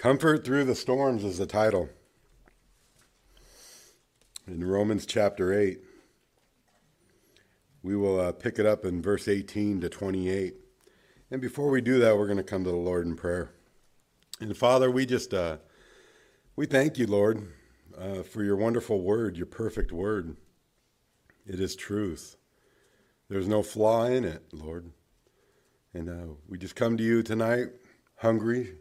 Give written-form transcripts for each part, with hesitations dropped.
Comfort through the storms is the title. In Romans chapter 8, we will pick it up in verse 18 to 28. And before we do that, we're going to come to the Lord in prayer. And Father, we thank you, Lord, for your wonderful word, your perfect word. It is truth. There's no flaw in it, Lord. And we just come to you tonight, hungry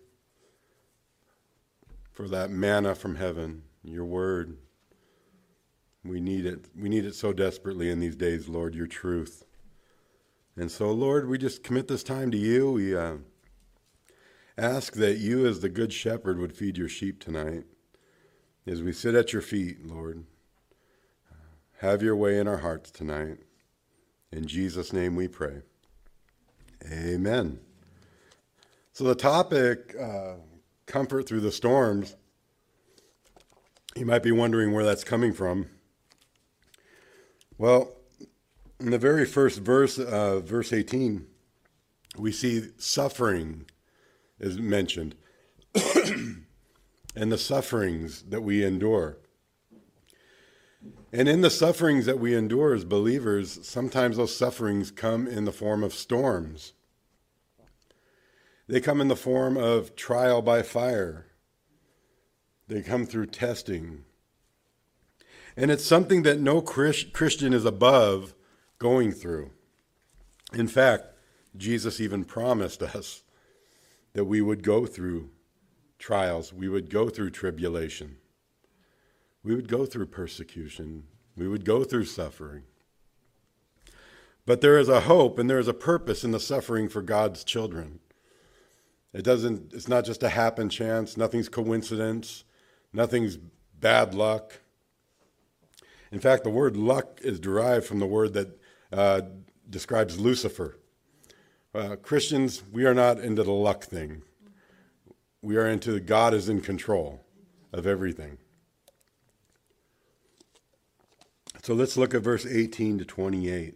for that manna from heaven, your word. We need it. We need it so desperately in these days, Lord, your truth. And so, Lord, we just commit this time to you. We ask that you, as the good shepherd, would feed your sheep tonight. As we sit at your feet, Lord, have your way in our hearts tonight. In Jesus' name we pray. Amen. So the topic, comfort through the storms, you might be wondering where that's coming from. Well, in the very first verse, verse 18, we see suffering is mentioned and the sufferings that we endure. And in the sufferings that we endure as believers, sometimes those sufferings come in the form of storms. They come in the form of trial by fire. They come through testing. And it's something that no Christian is above going through. In fact, Jesus even promised us that we would go through trials. We would go through tribulation. We would go through persecution. We would go through suffering. But there is a hope and there is a purpose in the suffering for God's children. It's not just a happen chance. Nothing's coincidence. Nothing's bad luck. In fact, the word luck is derived from the word that describes Lucifer. Christians, we are not into the luck thing. We are into God is in control of everything. So let's look at verse 18 to 28.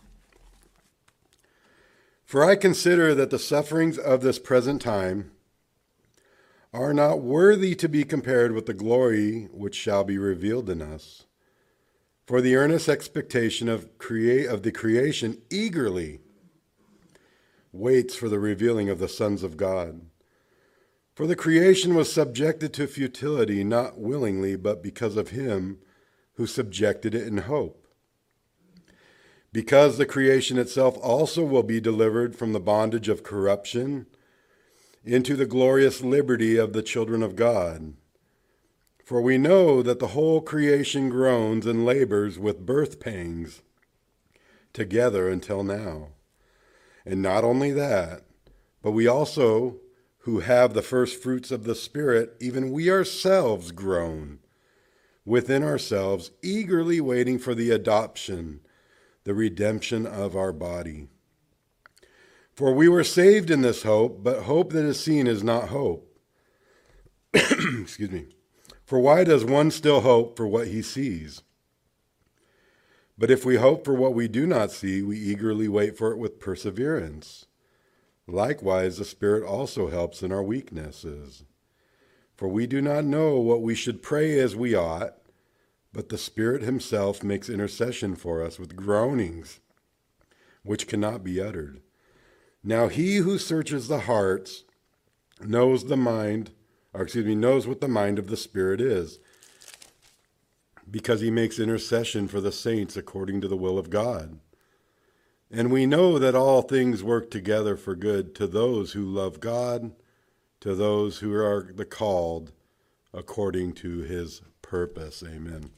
For I consider that the sufferings of this present time are not worthy to be compared with the glory which shall be revealed in us. For the earnest expectation of the creation eagerly waits for the revealing of the sons of God. For the creation was subjected to futility, not willingly, but because of him who subjected it in hope. Because the creation itself also will be delivered from the bondage of corruption into the glorious liberty of the children of God. For we know that the whole creation groans and labors with birth pangs together until now. And not only that, but we also, who have the first fruits of the Spirit, even we ourselves groan within ourselves, eagerly waiting for the adoption, the redemption of our body. For we were saved in this hope, but hope that is seen is not hope. Excuse me. For why does one still hope for what he sees? But if we hope for what we do not see, we eagerly wait for it with perseverance. Likewise, the Spirit also helps in our weaknesses. For we do not know what we should pray as we ought, but the Spirit himself makes intercession for us with groanings which cannot be uttered. Now he who searches the hearts knows what the mind of the Spirit is, because he makes intercession for the saints according to the will of God. And we know that all things work together for good to those who love God, to those who are the called according to his purpose. Amen.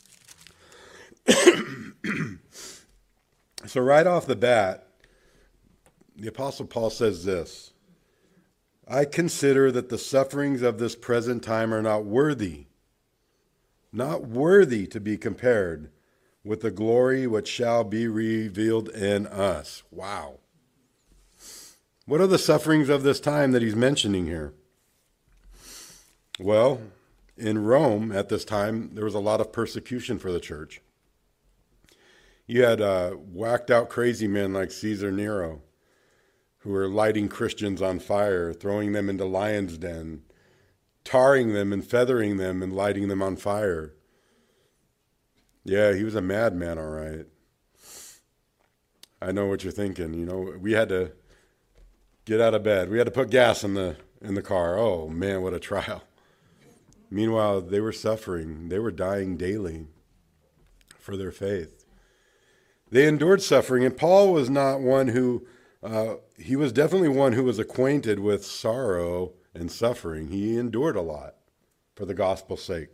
So right off the bat, the Apostle Paul says this: I consider that the sufferings of this present time are not worthy to be compared with the glory which shall be revealed in us. Wow. What are the sufferings of this time that he's mentioning here? Well, in Rome at this time, there was a lot of persecution for the church. You had whacked out crazy men like Caesar Nero, who were lighting Christians on fire, throwing them into lions' den, tarring them and feathering them and lighting them on fire. Yeah, he was a madman, all right. I know what you're thinking. We had to get out of bed. We had to put gas in the car. Oh, man, what a trial. Meanwhile, they were suffering. They were dying daily for their faith. They endured suffering, and Paul was not one who, he was definitely one who was acquainted with sorrow and suffering. He endured a lot for the gospel's sake.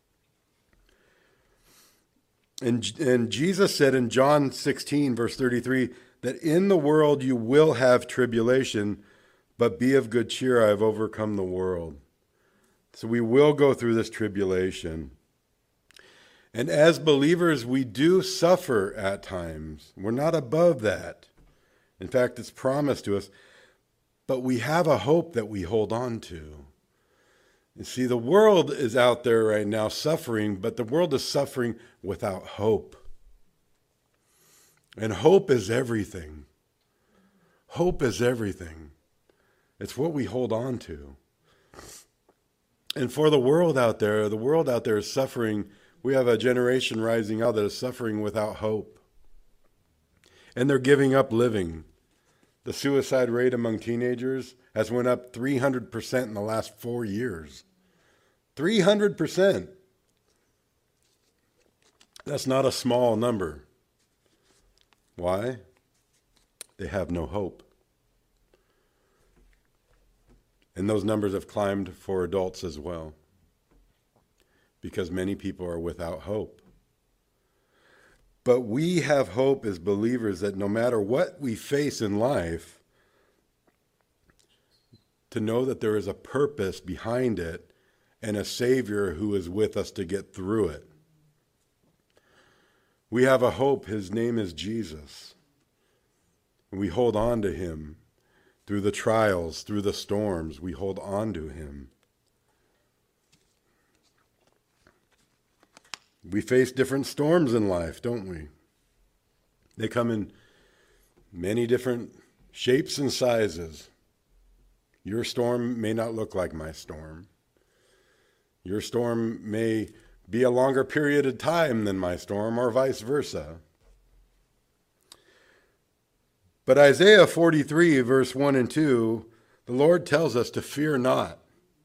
And Jesus said in John 16, verse 33, that in the world you will have tribulation, but be of good cheer, I have overcome the world. So we will go through this tribulation. And as believers, we do suffer at times. We're not above that. In fact, it's promised to us. But we have a hope that we hold on to. You see, the world is out there right now suffering, but the world is suffering without hope. And hope is everything. Hope is everything. It's what we hold on to. And for the world out there is suffering. We have a generation rising out that is suffering without hope. And they're giving up living. The suicide rate among teenagers has went up 300% in the last 4 years. 300%. That's not a small number. Why? They have no hope. And those numbers have climbed for adults as well, because many people are without hope. But we have hope as believers that no matter what we face in life, to know that there is a purpose behind it and a Savior who is with us to get through it. We have a hope. His name is Jesus. And we hold on to him through the trials, through the storms. We hold on to him. We face different storms in life, don't we? They come in many different shapes and sizes. Your storm may not look like my storm. Your storm may be a longer period of time than my storm, or vice versa. But Isaiah 43, verse 1 and 2, the Lord tells us to fear not.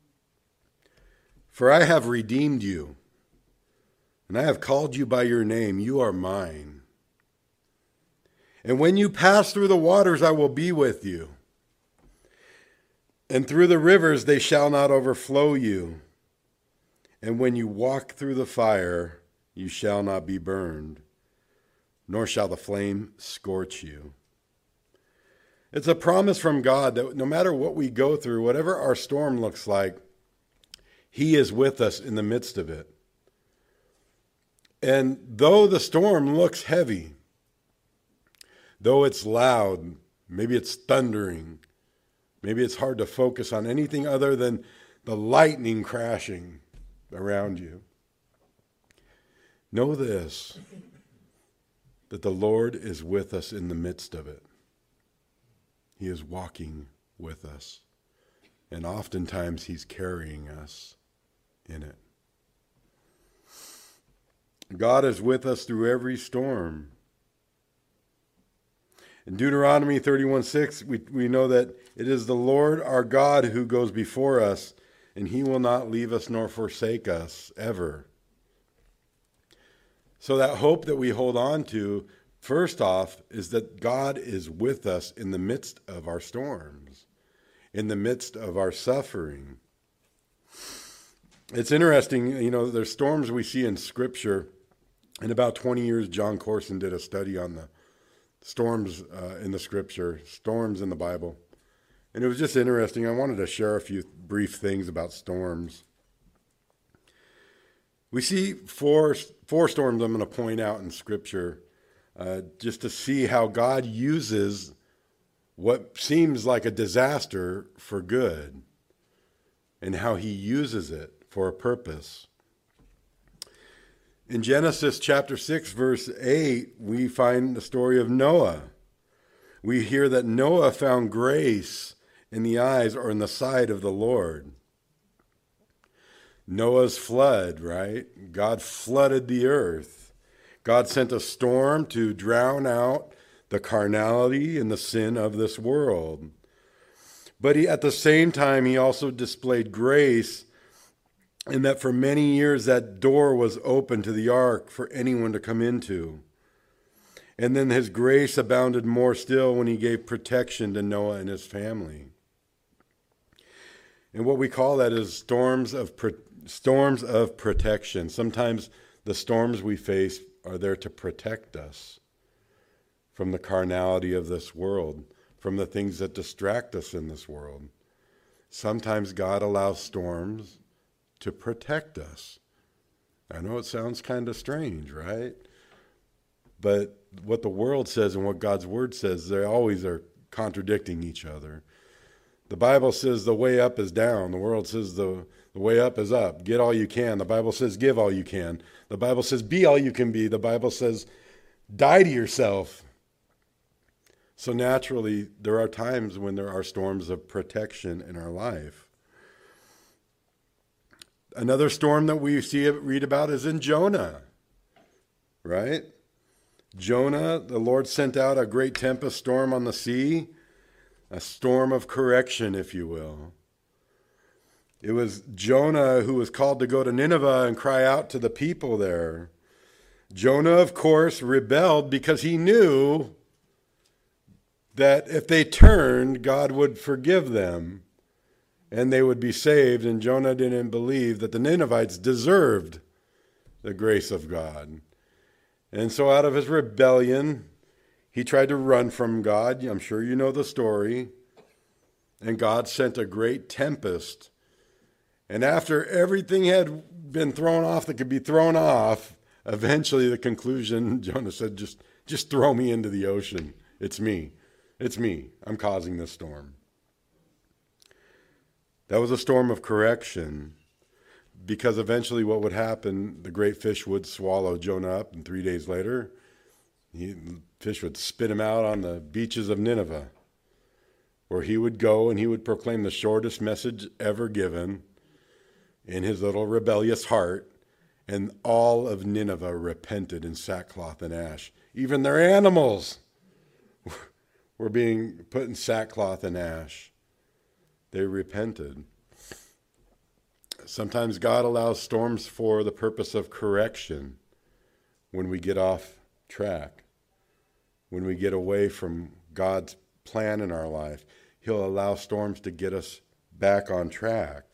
For I have redeemed you, and I have called you by your name. You are mine. And when you pass through the waters, I will be with you. And through the rivers, they shall not overflow you. And when you walk through the fire, you shall not be burned, nor shall the flame scorch you. It's a promise from God that no matter what we go through, whatever our storm looks like, he is with us in the midst of it. And though the storm looks heavy, though it's loud, maybe it's thundering, maybe it's hard to focus on anything other than the lightning crashing around you, know this, that the Lord is with us in the midst of it. He is walking with us, and oftentimes he's carrying us in it. God is with us through every storm. In Deuteronomy 31:6, we know that it is the Lord our God who goes before us, and he will not leave us nor forsake us ever. So that hope that we hold on to, first off, is that God is with us in the midst of our storms, in the midst of our suffering. It's interesting, there's storms we see in Scripture. In about 20 years, John Corson did a study on the storms in the Scripture, storms in the Bible. And it was just interesting. I wanted to share a few brief things about storms. We see four storms I'm going to point out in Scripture just to see how God uses what seems like a disaster for good and how he uses it for a purpose. In Genesis chapter 6, verse 8, we find the story of Noah. We hear that Noah found grace in the eyes or in the sight of the Lord. Noah's flood, right? God flooded the earth. God sent a storm to drown out the carnality and the sin of this world. But at the same time, he also displayed grace in that for many years that door was open to the ark for anyone to come into. And then his grace abounded more still when he gave protection to Noah and his family. And what we call that is storms of protection. Sometimes the storms we face are there to protect us from the carnality of this world, from the things that distract us in this world. Sometimes God allows storms to protect us. I know it sounds kind of strange, right? But what the world says and what God's word says, they always are contradicting each other. The Bible says the way up is down. The world says the way up is up. Get all you can. The Bible says give all you can. The Bible says be all you can be. The Bible says die to yourself. So naturally, there are times when there are storms of protection in our life. Another storm that we read about is in Jonah, right? Jonah, the Lord sent out a great tempest storm on the sea, a storm of correction, if you will. It was Jonah who was called to go to Nineveh and cry out to the people there. Jonah, of course, rebelled because he knew that if they turned, God would forgive them and they would be saved. And Jonah didn't believe that the Ninevites deserved the grace of God. And so out of his rebellion, he tried to run from God. I'm sure you know the story. And God sent a great tempest. And after everything had been thrown off that could be thrown off, eventually the conclusion, Jonah said, just throw me into the ocean. It's me. It's me. I'm causing this storm. That was a storm of correction. Because eventually what would happen, the great fish would swallow Jonah up, and 3 days later, the fish would spit him out on the beaches of Nineveh, where he would go and he would proclaim the shortest message ever given in his little rebellious heart, and all of Nineveh repented in sackcloth and ash. Even their animals were being put in sackcloth and ash. They repented. Sometimes God allows storms for the purpose of correction when we get off track, when we get away from God's plan in our life. He'll allow storms to get us back on track.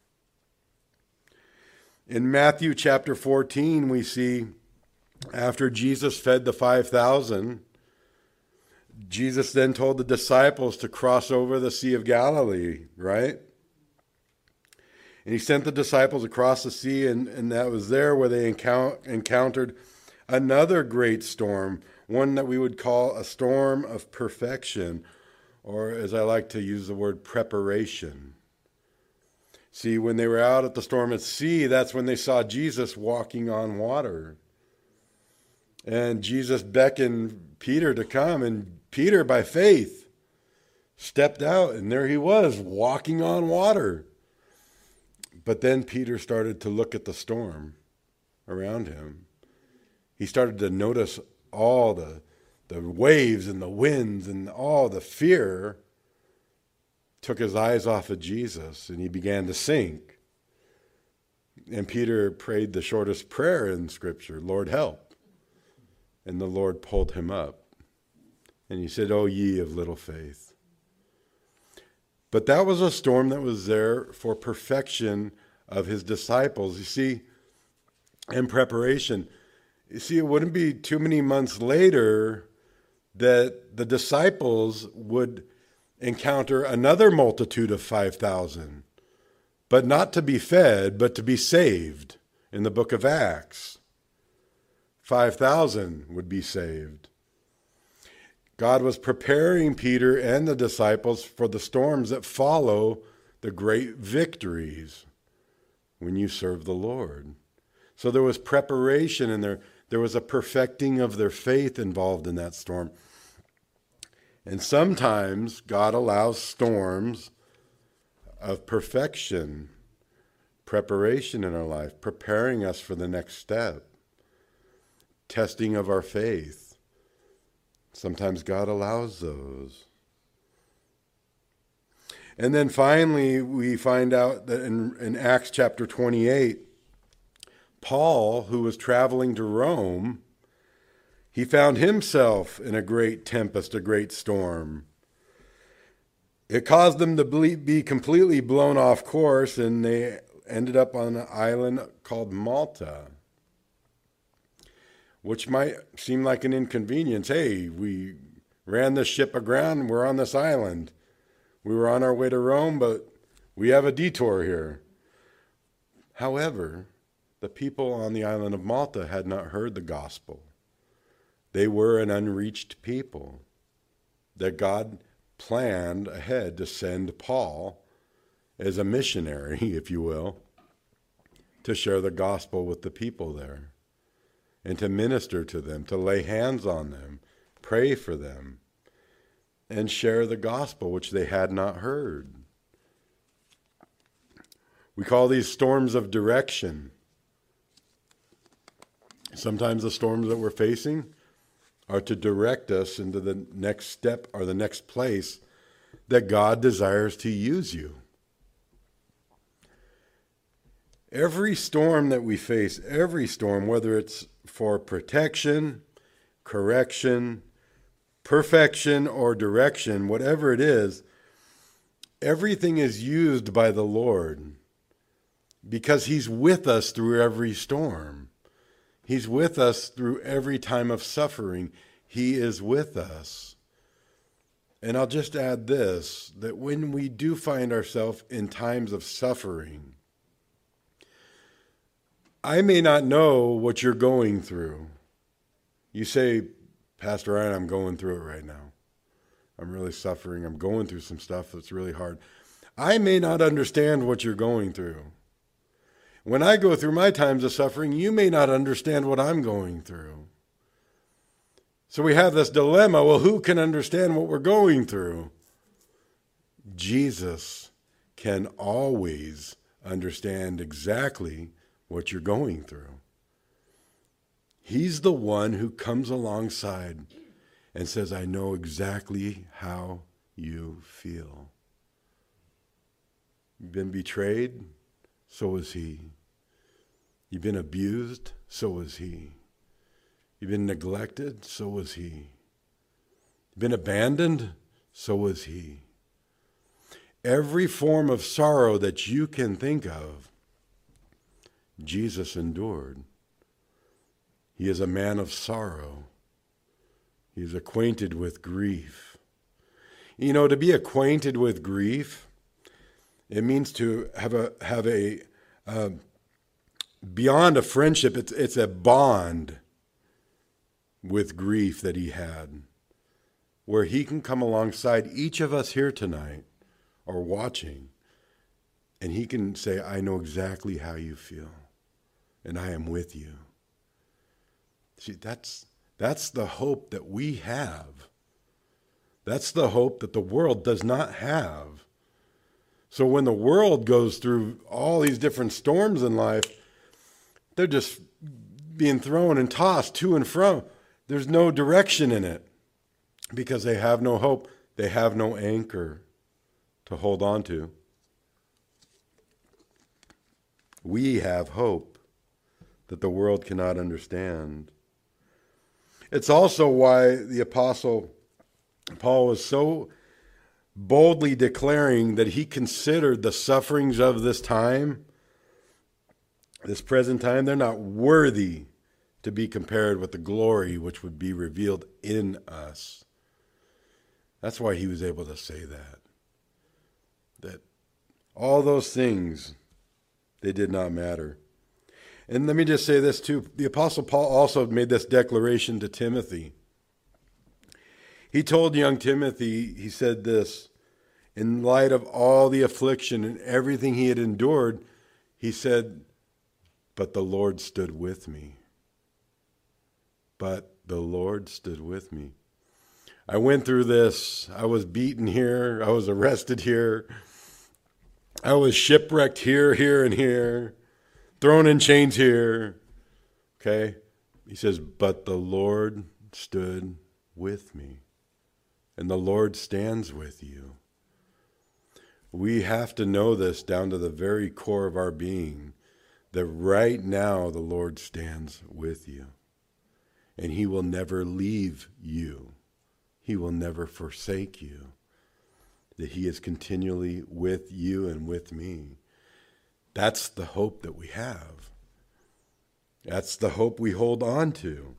In Matthew chapter 14, we see after Jesus fed the 5,000, Jesus then told the disciples to cross over the Sea of Galilee, right? And he sent the disciples across the sea, and that was there where they encountered another great storm, one that we would call a storm of perfection, or as I like to use the word, preparation. See, when they were out at the storm at sea, that's when they saw Jesus walking on water. And Jesus beckoned Peter to come, and Peter, by faith, stepped out, and there he was, walking on water. But then Peter started to look at the storm around him. He started to notice all the waves and the winds and all the fear. Took his eyes off of Jesus, and he began to sink. And Peter prayed the shortest prayer in Scripture, Lord, help. And the Lord pulled him up. And he said, "O ye of little faith." But that was a storm that was there for perfection of his disciples. You see, in preparation. You see, it wouldn't be too many months later that the disciples would encounter another multitude of 5,000, but not to be fed, but to be saved. In the book of Acts, 5,000 would be saved. God was preparing Peter and the disciples for the storms that follow the great victories when you serve the Lord. So there was preparation, and there was a perfecting of their faith involved in that storm. And sometimes God allows storms of perfection preparation in our life, preparing us for the next step, testing of our faith. Sometimes God allows those. And then finally, we find out that in Acts chapter 28, Paul, who was traveling to Rome, he found himself in a great tempest, a great storm. It caused them to be completely blown off course, and they ended up on an island called Malta, which might seem like an inconvenience. Hey, we ran the ship aground, we're on this island. We were on our way to Rome, but we have a detour here. However, the people on the island of Malta had not heard the gospel. They were an unreached people that God planned ahead to send Paul as a missionary, if you will, to share the gospel with the people there and to minister to them, to lay hands on them, pray for them, and share the gospel which they had not heard. We call these storms of direction. Sometimes the storms that we're facing are to direct us into the next step or the next place that God desires to use you. Every storm that we face, every storm, whether it's for protection, correction, perfection, or direction, whatever it is, everything is used by the Lord because He's with us through every storm. He's with us through every time of suffering. He is with us. And I'll just add this, that when we do find ourselves in times of suffering, I may not know what you're going through. You say, Pastor Ryan, I'm going through it right now. I'm really suffering. I'm going through some stuff that's really hard. I may not understand what you're going through. When I go through my times of suffering, you may not understand what I'm going through. So we have this dilemma. Well, who can understand what we're going through? Jesus can always understand exactly what you're going through. He's the one who comes alongside and says, I know exactly how you feel. You've been betrayed? So is He. You've been abused? So is He. You've been neglected? So is He. You've been abandoned? So is He. Every form of sorrow that you can think of, Jesus endured. He is a man of sorrow. He is acquainted with grief. You know, to be acquainted with grief, it means to have a beyond a friendship. It's a bond with grief that He had, where He can come alongside each of us here tonight or watching, and He can say, I know exactly how you feel, and I am with you. See, that's the hope that we have. That's the hope that the world does not have. So when the world goes through all these different storms in life, they're just being thrown and tossed to and from. There's no direction in it because they have no hope. They have no anchor to hold on to. We have hope that the world cannot understand. It's also why the Apostle Paul was so boldly declaring that he considered the sufferings of this time, this present time, they're not worthy to be compared with the glory which would be revealed in us. That's why he was able to say that all those things, they did not matter. And let me just say this too. The Apostle Paul also made this declaration to Timothy. He told young Timothy, he said this, in light of all the affliction and everything he had endured, he said, but the Lord stood with me. But the Lord stood with me. I went through this. I was beaten here. I was arrested here. I was shipwrecked here, here, and here, thrown in chains here. Okay? He says, but the Lord stood with me. And the Lord stands with you. We have to know this down to the very core of our being, that right now the Lord stands with you. And he will never leave you. He will never forsake you. That he is continually with you and with me. That's the hope that we have. That's the hope we hold on to.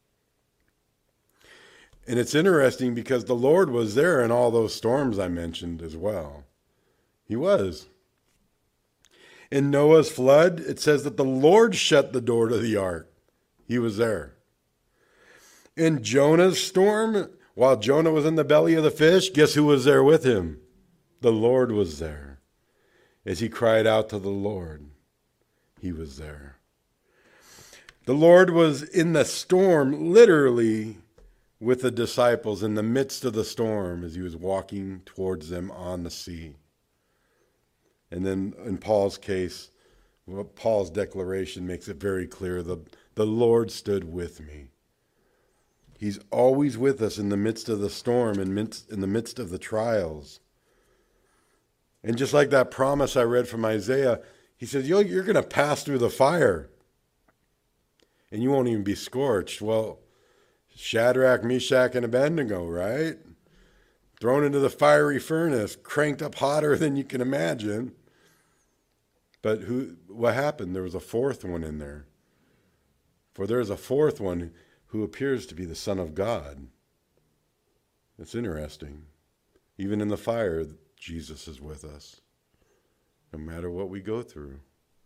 And it's interesting because the Lord was there in all those storms I mentioned as well. He was. In Noah's flood, it says that the Lord shut the door to the ark. He was there. In Jonah's storm, while Jonah was in the belly of the fish, guess who was there with him? The Lord was there. As he cried out to the Lord, he was there. The Lord was in the storm, literally, with the disciples in the midst of the storm as he was walking towards them on the sea. And then in Paul's case, Paul's declaration makes it very clear, the Lord stood with me. He's always with us in the midst of the storm, in the midst of the trials. And just like that promise I read from Isaiah, he says, you're going to pass through the fire and you won't even be scorched. Well, Shadrach, Meshach, and Abednego, right? Thrown into the fiery furnace, cranked up hotter than you can imagine. But what happened? There was a fourth one in there. For there's a fourth one who appears to be the Son of God. It's interesting. Even in the fire, Jesus is with us, no matter what we go through.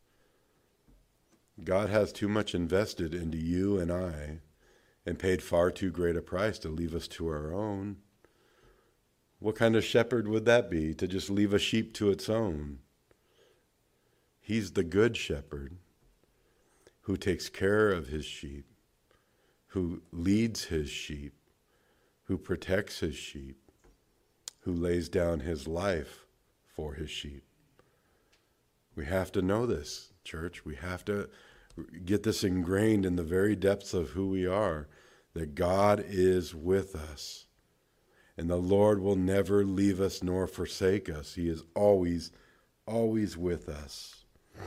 God has too much invested into you and I, and paid far too great a price to leave us to our own. What kind of shepherd would that be, to just leave a sheep to its own? He's the good shepherd who takes care of his sheep, who leads his sheep, who protects his sheep, who lays down his life for his sheep. We have to know this, church. We have to get this ingrained in the very depths of who we are, that God is with us. And the Lord will never leave us nor forsake us. He is always, always with us.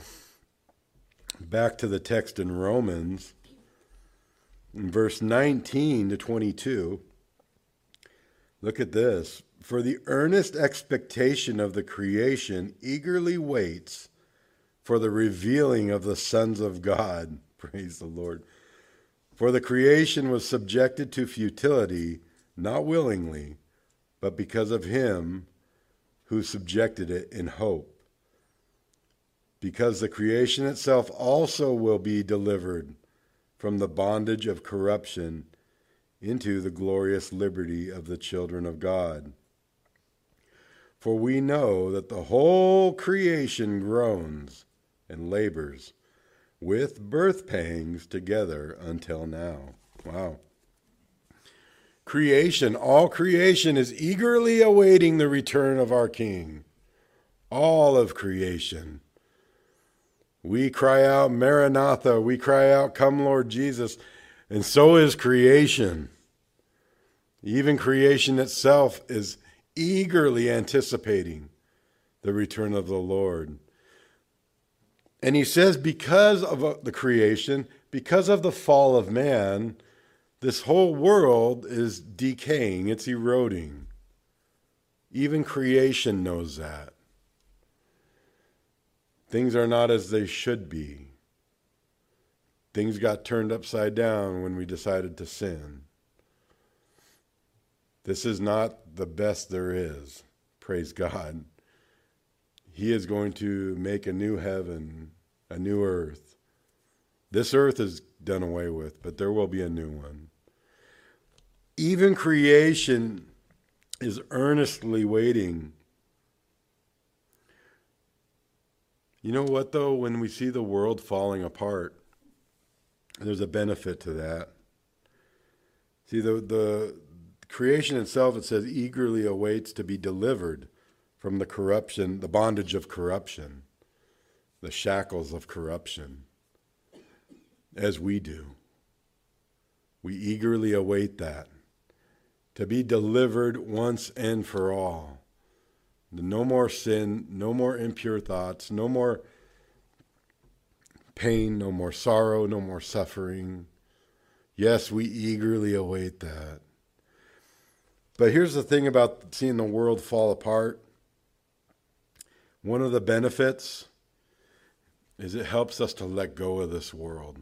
Back to the text in Romans, in verse 19 to 22, look at this. For the earnest expectation of the creation eagerly waits for the revealing of the sons of God. Praise the Lord. For the creation was subjected to futility, not willingly, but because of him who subjected it in hope. Because the creation itself also will be delivered from the bondage of corruption into the glorious liberty of the children of God. For we know that the whole creation groans and labors with birth pangs together until now. Wow. Creation, all creation is eagerly awaiting the return of our King. All of creation. We cry out, Maranatha. We cry out, come Lord Jesus. And so is creation. Even creation itself is eagerly anticipating the return of the Lord. And he says, because of the creation, because of the fall of man, this whole world is decaying, it's eroding. Even creation knows that. Things are not as they should be. Things got turned upside down when we decided to sin. This is not the best there is. Praise God. He is going to make a new heaven, a new earth. This earth is done away with, but there will be a new one. Even creation is earnestly waiting. You know what, though? When we see the world falling apart, there's a benefit to that. See, the creation itself, it says, eagerly awaits to be delivered from the corruption, the bondage of corruption, the shackles of corruption, as we do. We eagerly await that, to be delivered once and for all. No more sin, no more impure thoughts, no more pain, no more sorrow, no more suffering. Yes, we eagerly await that. But here's the thing about seeing the world fall apart. One of the benefits is it helps us to let go of this world.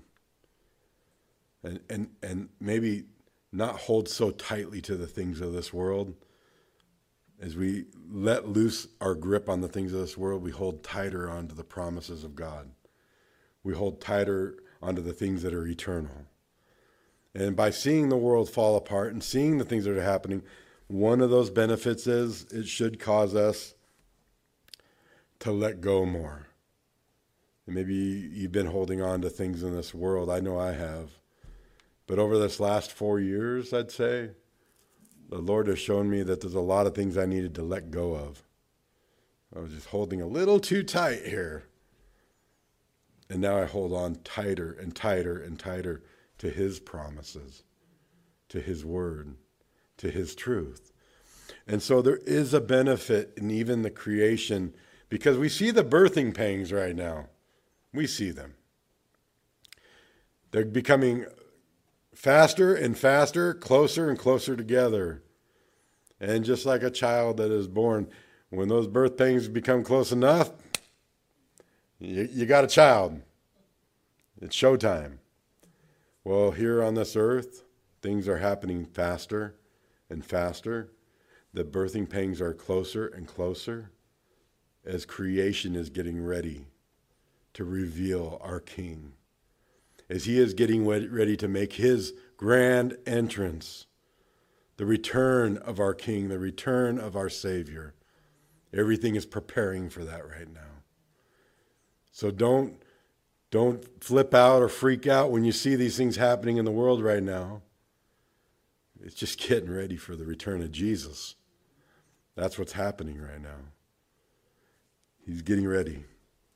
And maybe not hold so tightly to the things of this world. As we let loose our grip on the things of this world, we hold tighter onto the promises of God. We hold tighter onto the things that are eternal. And by seeing the world fall apart and seeing the things that are happening, one of those benefits is it should cause us to let go more. And maybe you've been holding on to things in this world. I know I have. But over this last 4 years, I'd say, the Lord has shown me that there's a lot of things I needed to let go of. I was just holding a little too tight here. And now I hold on tighter and tighter and tighter to his promises, to his word, to his truth. And so there is a benefit in even the creation, because we see the birthing pangs right now. We see them. They're becoming faster and faster, closer and closer together. And just like a child that is born, when those birth pangs become close enough, you got a child. It's showtime. Well, here on this earth, things are happening faster and faster. The birthing pangs are closer and closer as creation is getting ready to reveal our King. As he is getting ready to make his grand entrance, the return of our King, the return of our Savior. Everything is preparing for that right now. So don't flip out or freak out when you see these things happening in the world right now. It's just getting ready for the return of Jesus. That's what's happening right now. He's getting ready.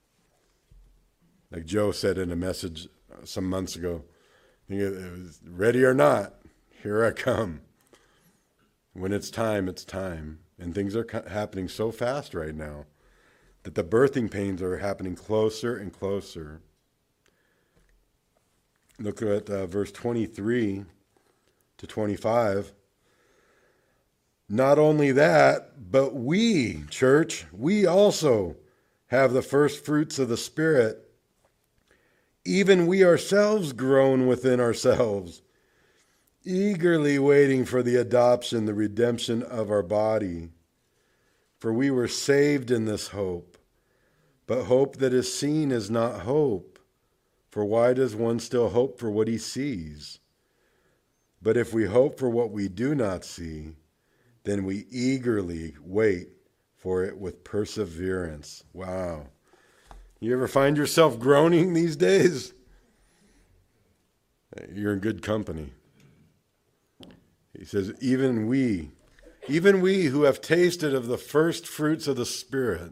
Like Joe said in a message some months ago, I think it was, ready or not, here I come. When it's time, it's time. And things are happening so fast right now that the birthing pains are happening closer and closer. Look at verse 23 to 25. Not only that, but we, church, we also have the first fruits of the Spirit. Even we ourselves groan within ourselves, eagerly waiting for the adoption, the redemption of our body. For we were saved in this hope. But hope that is seen is not hope. For why does one still hope for what he sees? But if we hope for what we do not see, then we eagerly wait for it with perseverance. Wow. You ever find yourself groaning these days? You're in good company. He says, even we who have tasted of the first fruits of the Spirit,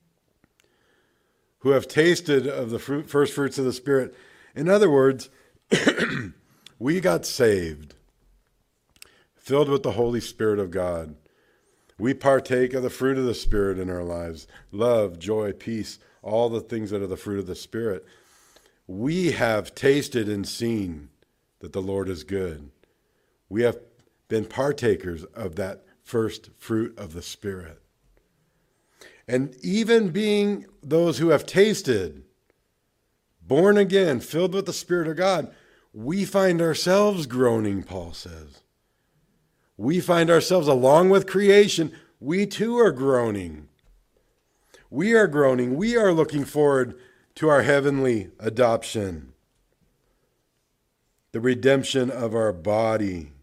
who have tasted of the first fruits of the Spirit. In other words, we got saved, filled with the Holy Spirit of God. We partake of the fruit of the Spirit in our lives. Love, joy, peace, all the things that are the fruit of the Spirit. We have tasted and seen that the Lord is good. We have been partakers of that first fruit of the Spirit. And even being those who have tasted, born again, filled with the Spirit of God, we find ourselves groaning, Paul says. We find ourselves, along with creation, we too are groaning. We are groaning. We are looking forward to our heavenly adoption, the redemption of our body.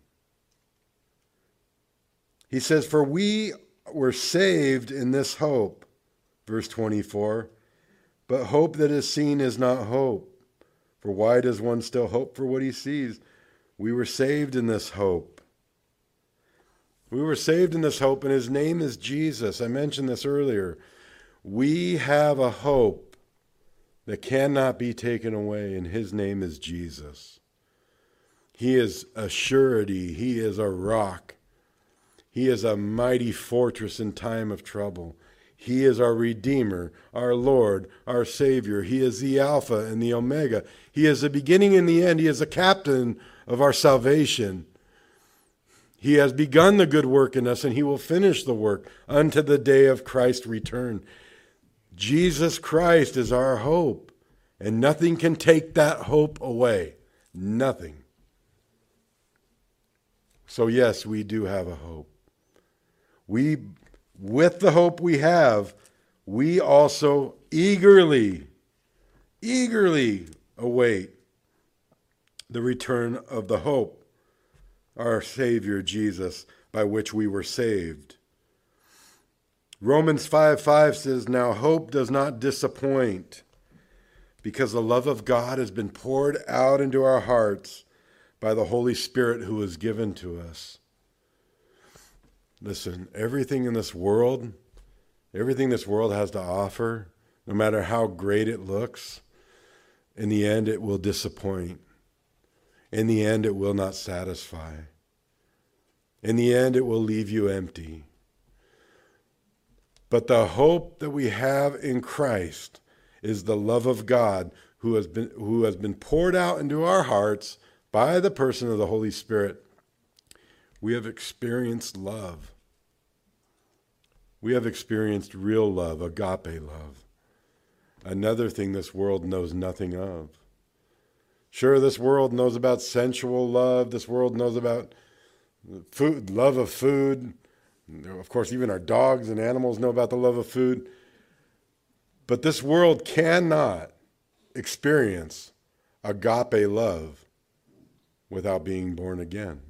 He says, for we were saved in this hope, verse 24, but hope that is seen is not hope. For why does one still hope for what he sees? We were saved in this hope. We were saved in this hope, and his name is Jesus. I mentioned this earlier. We have a hope that cannot be taken away, and his name is Jesus. He is a surety. He is a rock. He is a mighty fortress in time of trouble. He is our Redeemer, our Lord, our Savior. He is the Alpha and the Omega. He is the beginning and the end. He is the captain of our salvation. He has begun the good work in us, and he will finish the work unto the day of Christ's return. Jesus Christ is our hope, and nothing can take that hope away. Nothing. So yes, we do have a hope. With the hope we have, we also eagerly await the return of the hope, our Savior Jesus, by which we were saved. Romans 5:5 says, "Now hope does not disappoint, because the love of God has been poured out into our hearts by the Holy Spirit who is given to us." Listen, everything this world has to offer, no matter how great it looks, in the end it will disappoint. In the end it will not satisfy. In the end it will leave you empty. But the hope that we have in Christ is the love of God who has been poured out into our hearts by the person of the Holy Spirit. We have experienced love. We have experienced real love, agape love. Another thing this world knows nothing of. Sure, this world knows about sensual love. This world knows about food, love of food. Of course, even our dogs and animals know about the love of food. But this world cannot experience agape love without being born again.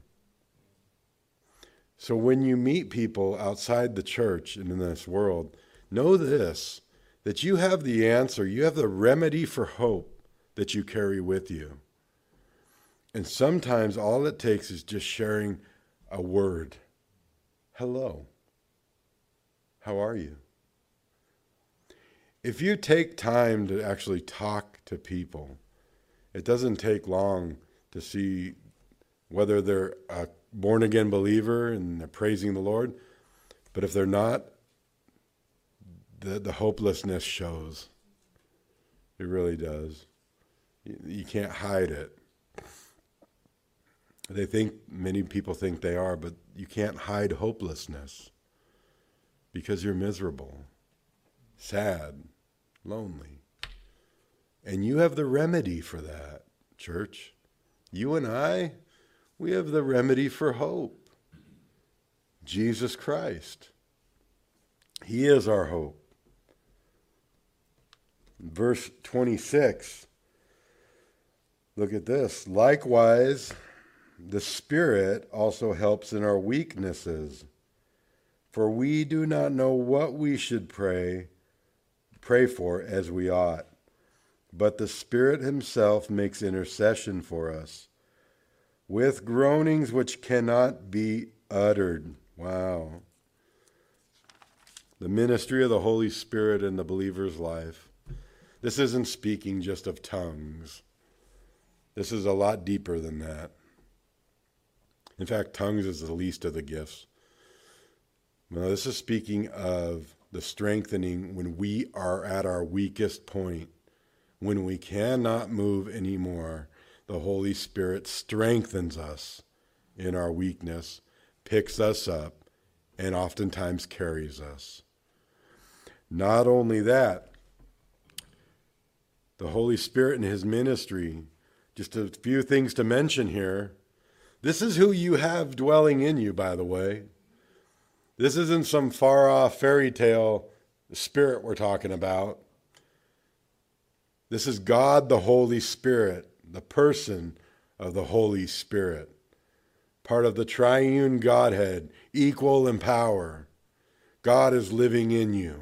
So when you meet people outside the church and in this world, know this, that you have the answer, you have the remedy for hope that you carry with you. And sometimes all it takes is just sharing a word. Hello. How are you? If you take time to actually talk to people, it doesn't take long to see whether they're a born-again believer and they're praising the Lord. But if they're not, the hopelessness shows. It really does. You can't hide it. Many people think they are, but you can't hide hopelessness because you're miserable, sad, lonely. And you have the remedy for that, church. You and I, we have the remedy for hope. Jesus Christ. He is our hope. Verse 26. Look at this. Likewise, the Spirit also helps in our weaknesses. For we do not know what we should pray for as we ought. But the Spirit himself makes intercession for us with groanings which cannot be uttered. Wow. The ministry of the Holy Spirit in the believer's life. This isn't speaking just of tongues. This is a lot deeper than that. In fact, tongues is the least of the gifts. Now, this is speaking of the strengthening when we are at our weakest point, when we cannot move anymore. The Holy Spirit strengthens us in our weakness, picks us up, and oftentimes carries us. Not only that, the Holy Spirit in his ministry, just a few things to mention here. This is who you have dwelling in you, by the way. This isn't some far-off fairy tale spirit we're talking about. This is God the Holy Spirit, the person of the Holy Spirit, part of the triune Godhead, equal in power. God is living in you.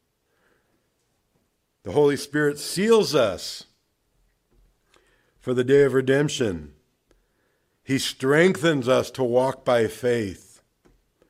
The Holy Spirit seals us for the day of redemption. He strengthens us to walk by faith.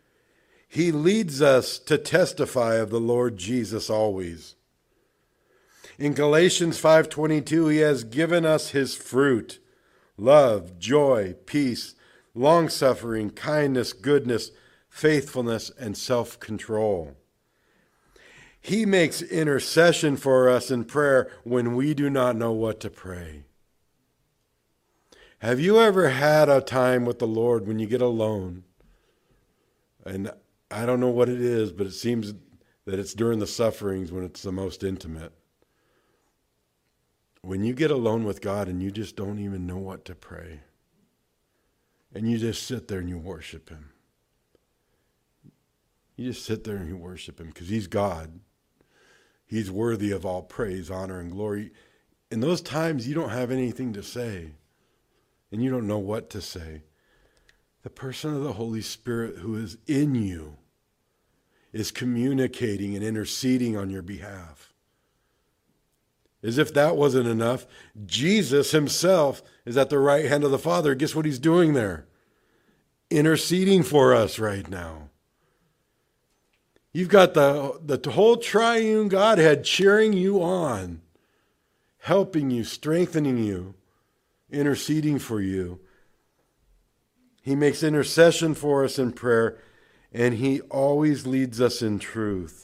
He leads us to testify of the Lord Jesus always. In Galatians 5:22, he has given us his fruit: love, joy, peace, long-suffering, kindness, goodness, faithfulness, and self-control. He makes intercession for us in prayer when we do not know what to pray. Have you ever had a time with the Lord when you get alone? And I don't know what it is, but it seems that it's during the sufferings when it's the most intimate. When you get alone with God and you just don't even know what to pray, and you just sit there and you worship him. You just sit there and you worship him because he's God. He's worthy of all praise, honor, and glory. In those times, you don't have anything to say, and you don't know what to say. The person of the Holy Spirit who is in you is communicating and interceding on your behalf. As if that wasn't enough, Jesus himself is at the right hand of the Father. Guess what he's doing there? Interceding for us right now. You've got the whole triune Godhead cheering you on, helping you, strengthening you, interceding for you. He makes intercession for us in prayer, and he always leads us in truth.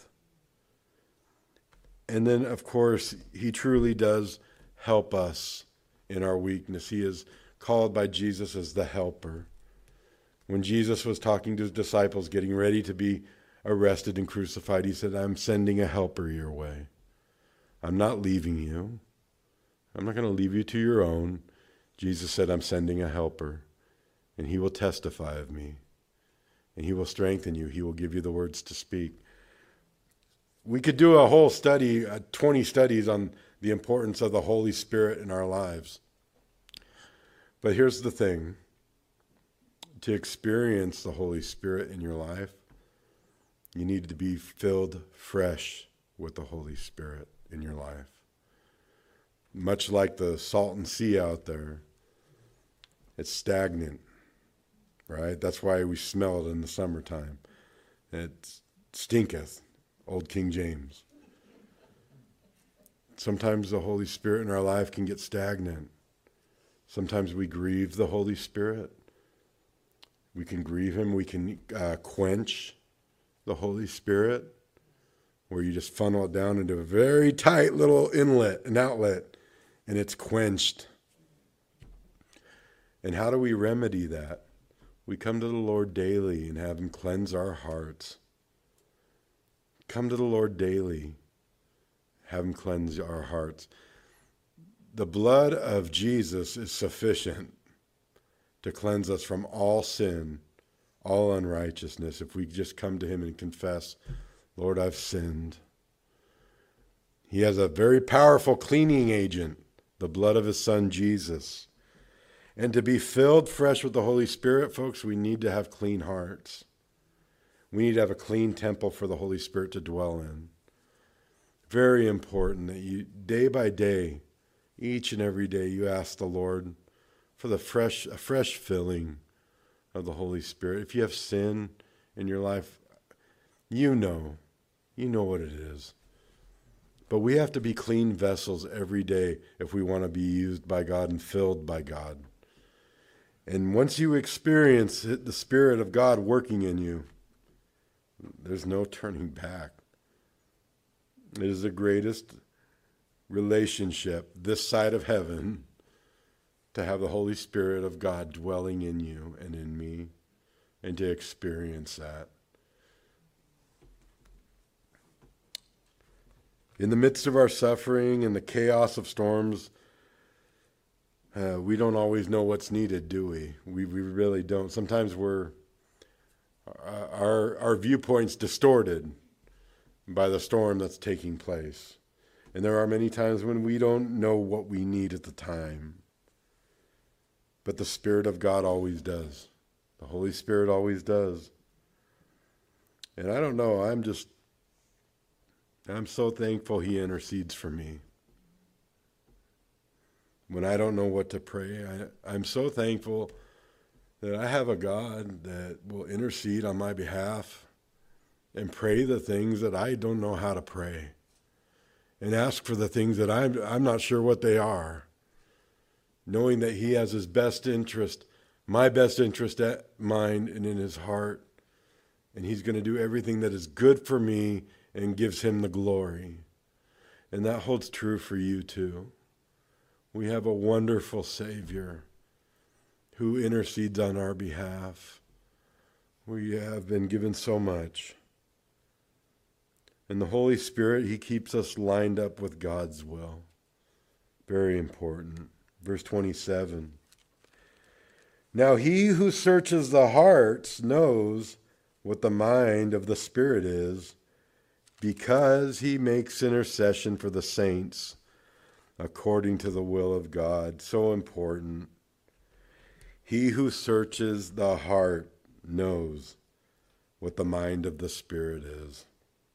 And then, of course, he truly does help us in our weakness. He is called by Jesus as the helper. When Jesus was talking to his disciples, getting ready to be arrested and crucified, he said, I'm sending a helper your way. I'm not leaving you. I'm not going to leave you to your own. Jesus said, I'm sending a helper, and he will testify of me, and he will strengthen you. He will give you the words to speak. We could do a whole study, 20 studies on the importance of the Holy Spirit in our lives. But here's the thing. To experience the Holy Spirit in your life, you need to be filled fresh with the Holy Spirit in your life. Much like the Salton Sea out there, it's stagnant, right? That's why we smell it in the summertime. It stinketh. Old King James. Sometimes the Holy Spirit in our life can get stagnant. Sometimes we grieve the Holy Spirit. We can grieve him. We can quench the Holy Spirit, where you just funnel it down into a very tight little inlet, an outlet, and it's quenched. And how do we remedy that? We come to the Lord daily and have him cleanse our hearts. Come to the Lord daily. Have him cleanse our hearts. The blood of Jesus is sufficient to cleanse us from all sin, all unrighteousness. If we just come to him and confess, Lord, I've sinned. He has a very powerful cleaning agent, the blood of his son, Jesus. And to be filled fresh with the Holy Spirit, folks, we need to have clean hearts. We need to have a clean temple for the Holy Spirit to dwell in. Very important that you, day by day, each and every day, you ask the Lord for a fresh filling of the Holy Spirit. If you have sin in your life, you know what it is. But we have to be clean vessels every day if we want to be used by God and filled by God. And once you experience the Spirit of God working in you, there's no turning back. It is the greatest relationship this side of heaven to have the Holy Spirit of God dwelling in you and in me, and to experience that. In the midst of our suffering and the chaos of storms, we don't always know what's needed, do we? We really don't. Sometimes our viewpoint's distorted by the storm that's taking place. And there are many times when we don't know what we need at the time. But the Spirit of God always does. The Holy Spirit always does. And I don't know, I'm so thankful he intercedes for me. When I don't know what to pray, I'm so thankful that I have a God that will intercede on my behalf and pray the things that I don't know how to pray, and ask for the things that I'm not sure what they are, knowing that he has his best interest, my best interest at mind and in his heart, and he's going to do everything that is good for me and gives him the glory. And that holds true for you too. We have a wonderful Savior who intercedes on our behalf. We have been given so much. And the Holy Spirit, he keeps us lined up with God's will. Very important. Verse 27. Now he who searches the hearts knows what the mind of the Spirit is, because he makes intercession for the saints according to the will of God. So important. He who searches the heart knows what the mind of the Spirit is.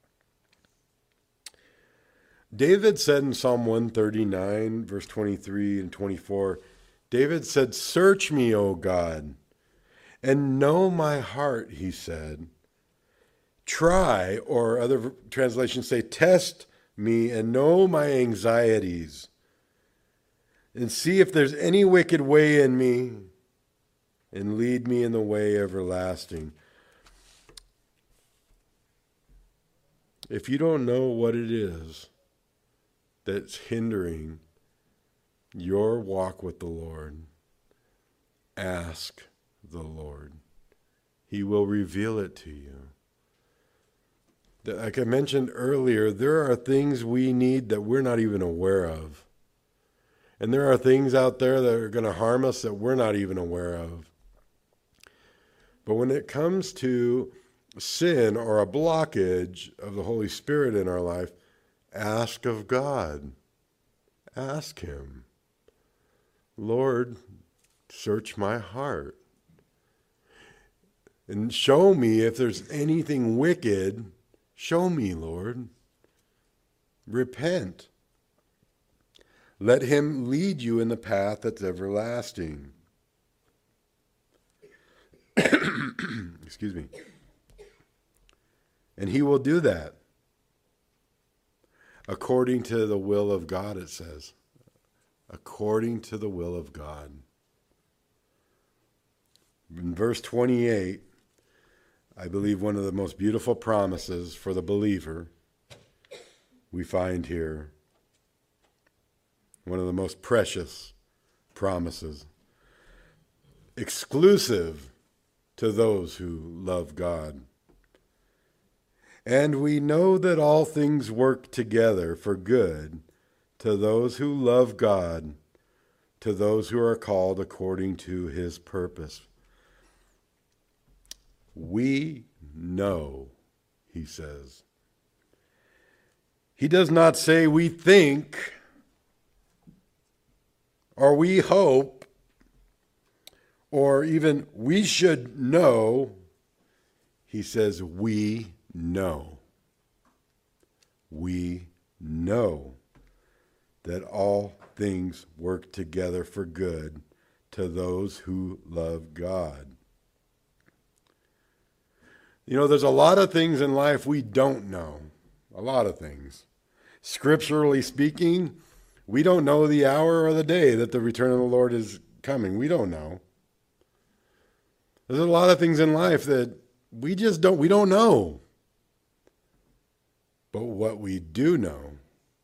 David said in Psalm 139, verse 23 and 24, David said, "Search me, O God, and know my heart," he said. "Try," or other translations say, "test me and know my anxieties, and see if there's any wicked way in me, and lead me in the way everlasting." If you don't know what it is that's hindering your walk with the Lord, ask the Lord. He will reveal it to you. Like I mentioned earlier, there are things we need that we're not even aware of. And there are things out there that are going to harm us that we're not even aware of. But when it comes to sin or a blockage of the Holy Spirit in our life, ask of God. Ask him, "Lord, search my heart. And show me if there's anything wicked. Show me, Lord. Repent." Let him lead you in the path that's everlasting. Excuse me. And he will do that according to the will of God, it says. According to the will of God. In verse 28, I believe one of the most beautiful promises for the believer we find here. One of the most precious promises. Exclusive to those who love God. "And we know that all things work together for good to those who love God, to those who are called according to his purpose." We know, he says. He does not say we think or we hope or even we should know. He says we know. We know that all things work together for good to those who love God. You know, there's a lot of things in life we don't know. A lot of things. Scripturally speaking, we don't know the hour or the day that the return of the Lord is coming. We don't know. There's a lot of things in life that we don't know. But what we do know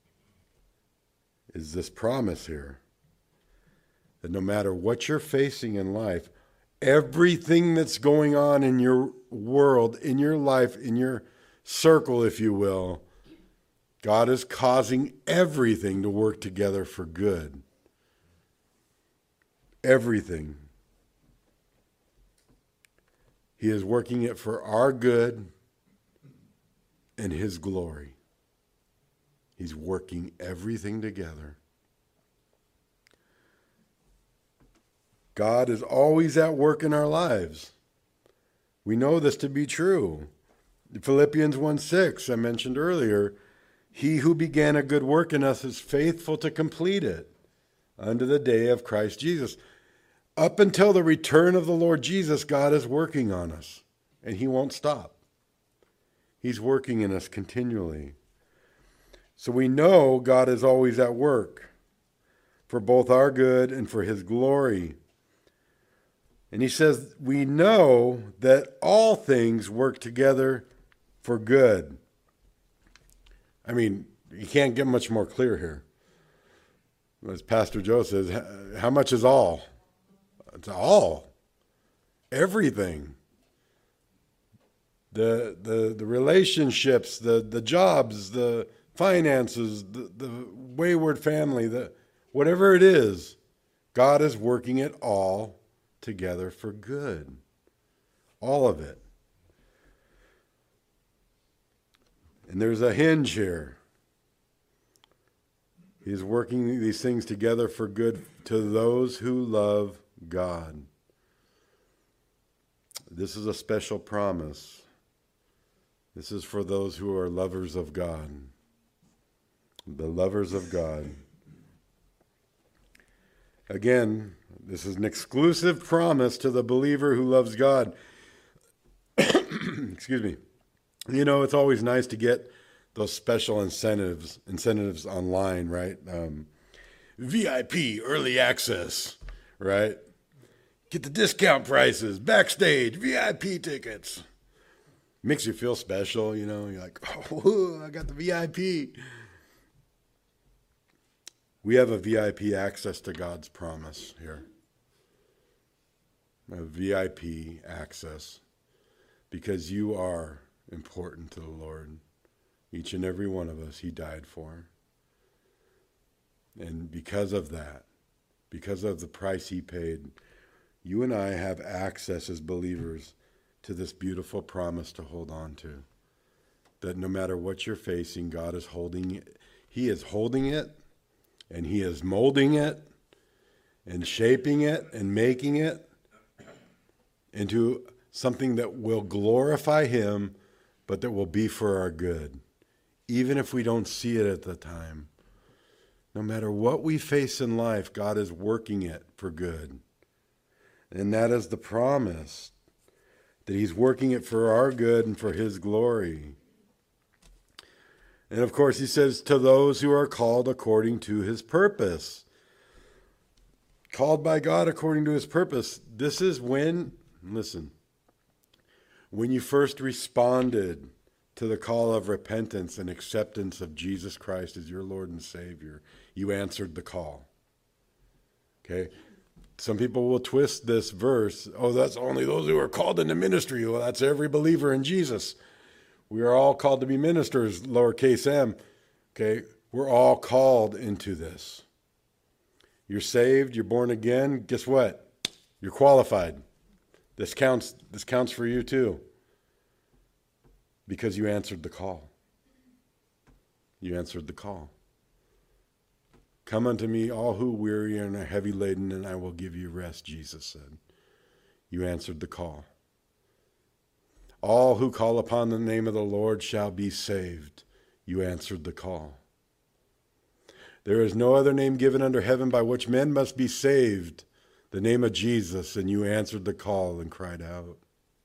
is this promise here, that no matter what you're facing in life, everything that's going on in your world, in your life, in your circle, if you will, God is causing everything to work together for good. Everything. He is working it for our good and his glory. He's working everything together. God is always at work in our lives. We know this to be true. Philippians 1:6, I mentioned earlier, he who began a good work in us is faithful to complete it unto the day of Christ Jesus. Up until the return of the Lord Jesus, God is working on us, and he won't stop. He's working in us continually. So we know God is always at work for both our good and for his glory. And he says, we know that all things work together for good. I mean, you can't get much more clear here. As Pastor Joe says, how much is all? It's all. Everything. The relationships, the jobs, the finances, the wayward family, whatever it is, God is working it all together for good. All of it. And there's a hinge here. He's working these things together for good to those who love God. This is a special promise. This is for those who are lovers of God. The lovers of God. Again, this is an exclusive promise to the believer who loves God. Excuse me. You know, it's always nice to get those special incentives online, right? VIP, early access, right? Get the discount prices, backstage, VIP tickets. Makes you feel special, you know. You're like, oh, I got the VIP. We have a VIP access to God's promise here. A VIP access because you are important to the Lord. Each and every one of us, he died for. And because of that, because of the price he paid, you and I have access as believers to this beautiful promise to hold on to. That no matter what you're facing, God is holding it. He is holding it, and he is molding it, and shaping it, and making it into something that will glorify him, but that will be for our good. Even if we don't see it at the time. No matter what we face in life, God is working it for good. And that is the promise, that he's working it for our good and for his glory. And of course, he says, to those who are called according to his purpose. Called by God according to his purpose. This is when, listen, when you first responded to the call of repentance and acceptance of Jesus Christ as your Lord and Savior, you answered the call. Okay? Some people will twist this verse. Oh, that's only those who are called into ministry. Well, that's every believer in Jesus. We are all called to be ministers, lowercase m. Okay? We're all called into this. You're saved, you're born again. Guess what? You're qualified. This counts for you too. Because you answered the call. You answered the call. Come unto me, all who weary and are heavy laden, and I will give you rest, Jesus said. You answered the call. All who call upon the name of the Lord shall be saved. You answered the call. There is no other name given under heaven by which men must be saved, the name of Jesus, and you answered the call and cried out.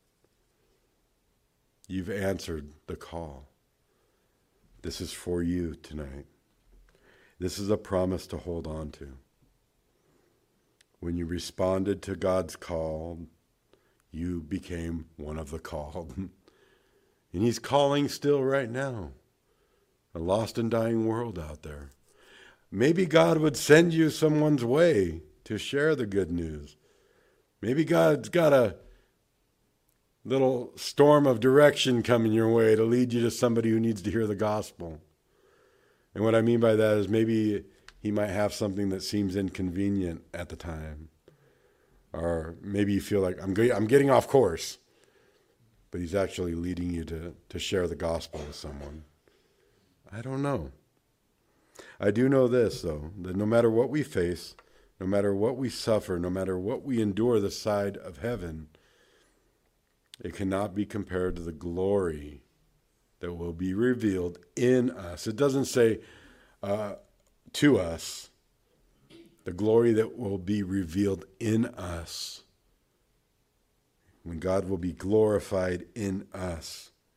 You've answered the call. This is for you tonight. This is a promise to hold on to. When you responded to God's call, you became one of the called. And he's calling still right now. A lost and dying world out there. Maybe God would send you someone's way to share the good news. Maybe God's got a little storm of direction coming your way to lead you to somebody who needs to hear the gospel. And what I mean by that is maybe he might have something that seems inconvenient at the time. Or maybe you feel like, I'm getting off course. But he's actually leading you to share the gospel with someone. I don't know. I do know this, though, that no matter what we face, no matter what we suffer, no matter what we endure this side of heaven, it cannot be compared to the glory that will be revealed in us. It doesn't say to us, the glory that will be revealed in us. When God will be glorified in us.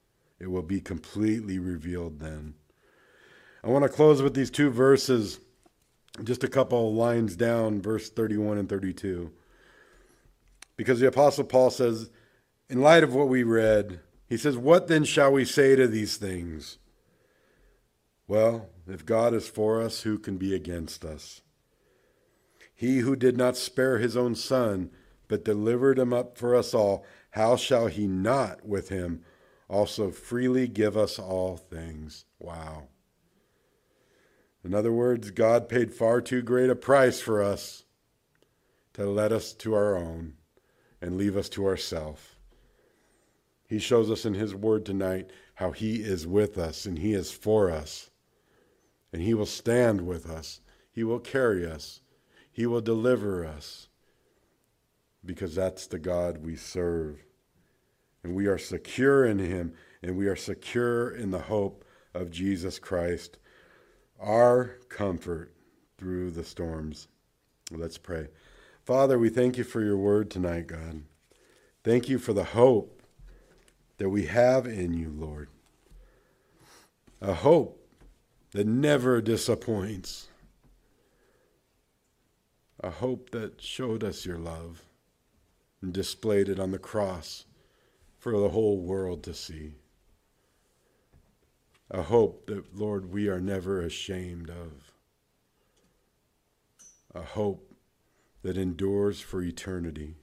It will be completely revealed then. I want to close with these two verses, just a couple of lines down, verse 31 and 32. Because the Apostle Paul says, in light of what we read, he says, "What then shall we say to these things? Well, if God is for us, who can be against us? He who did not spare his own son, but delivered him up for us all, how shall he not with him also freely give us all things?" Wow. In other words, God paid far too great a price for us to let us to our own and leave us to ourselves. He shows us in his word tonight how he is with us and he is for us. And he will stand with us. He will carry us. He will deliver us. Because that's the God we serve. And we are secure in him. And we are secure in the hope of Jesus Christ, our comfort through the storms. Let's pray. Father, we thank you for your word tonight, God. Thank you for the hope that we have in you, Lord. A hope that never disappoints. A hope that showed us your love and displayed it on the cross for the whole world to see. A hope that, Lord, we are never ashamed of. A hope that endures for eternity.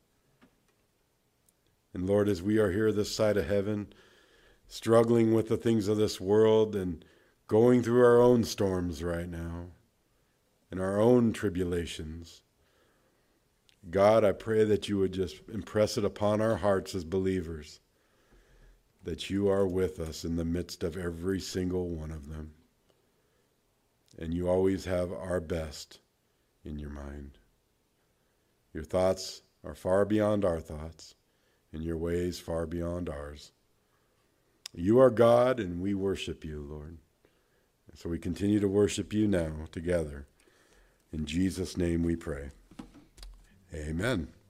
And Lord, as we are here this side of heaven, struggling with the things of this world and going through our own storms right now and our own tribulations, God, I pray that you would just impress it upon our hearts as believers that you are with us in the midst of every single one of them. And you always have our best in your mind. Your thoughts are far beyond our thoughts, and your ways far beyond ours. You are God, and we worship you, Lord. And so we continue to worship you now together. In Jesus' name we pray. Amen.